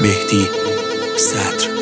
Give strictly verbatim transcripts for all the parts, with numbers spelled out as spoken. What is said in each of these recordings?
مهدی صدر.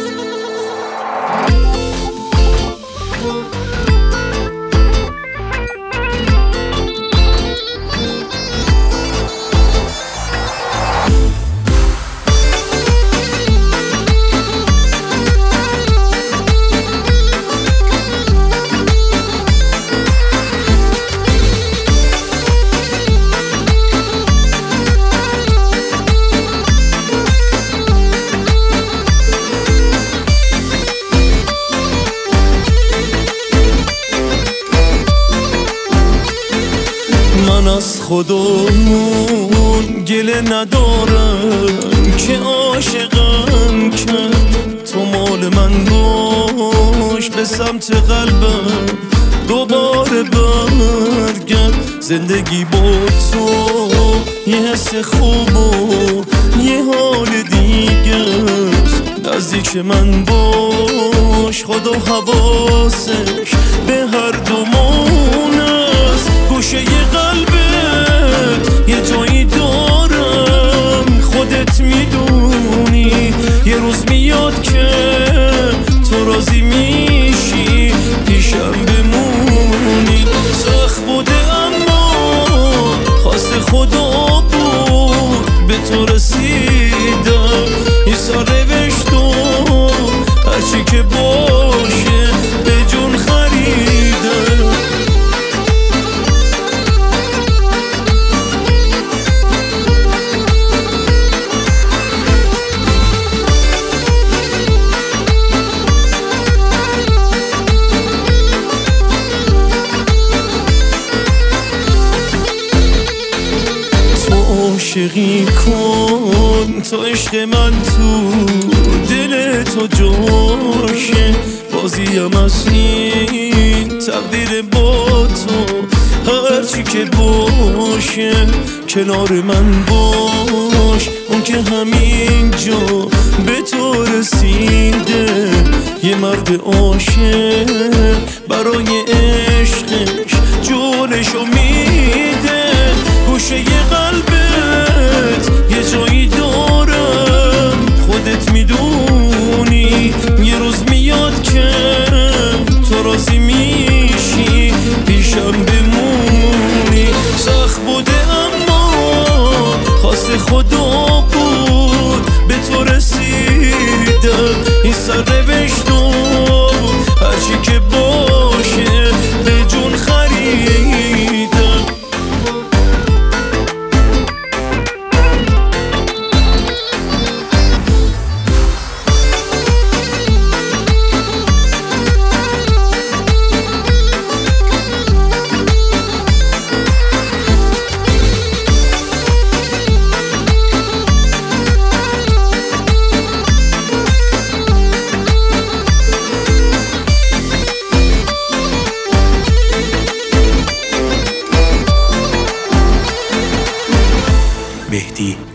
من از خودمون گله ندارم که عاشقم کرد، تو مال من باش به سمت قلبم دوباره برگرد. زندگی با تو یه حس خوب و یه حال دیگه، نزدیک من باش خدا حواسش به هر دومون است. گوشه ی قلبت یه جایی دارم، خودت میدونی یه روز میاد که تو راضی میشی پیشم بمونی. سخت بوده اما خواست خدا بود به تو رسیدم. این سر روشت و هرچی که باشه به جون خریدم. عاشقی کن تا عشق من تو دل تو جاشه، بازیم از این تقدیر با تو. هرچی که باشه کنار من باش، اون که همینجا به تو رسیده. یه مرد عاشق برای عشقش جونشو میده. گوشه ی قلبت یه جایی دارم، خودت میدونی یه روز میاد که تو راضی میشی پیشم بمونی. سخت بوده اما خواست خدا بود به تو رسیدم. این سر روشت و هرچی که باشه به جون خریدم. مهدی